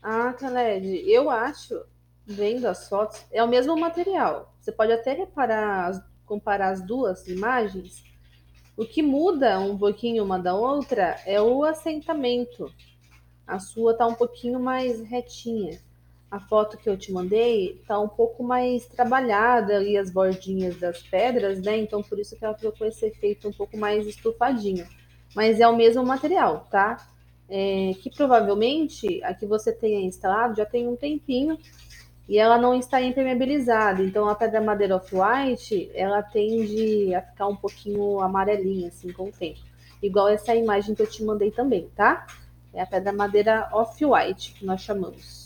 Ah, Khaled, eu acho, vendo as fotos, é o mesmo material. Você pode até reparar, comparar as duas imagens. O que muda um pouquinho uma da outra é o assentamento. A sua tá um pouquinho mais retinha. A foto que eu te mandei tá um pouco mais trabalhada ali as bordinhas das pedras, né? Então por isso que ela trocou esse efeito um pouco mais estufadinho. Mas é o mesmo material, tá? Que provavelmente a que você tenha instalado já tem um tempinho e ela não está impermeabilizada. Então a pedra madeira off-white ela tende a ficar um pouquinho amarelinha assim com o tempo. Igual essa imagem que eu te mandei também, tá? É a pedra madeira off-white que nós chamamos.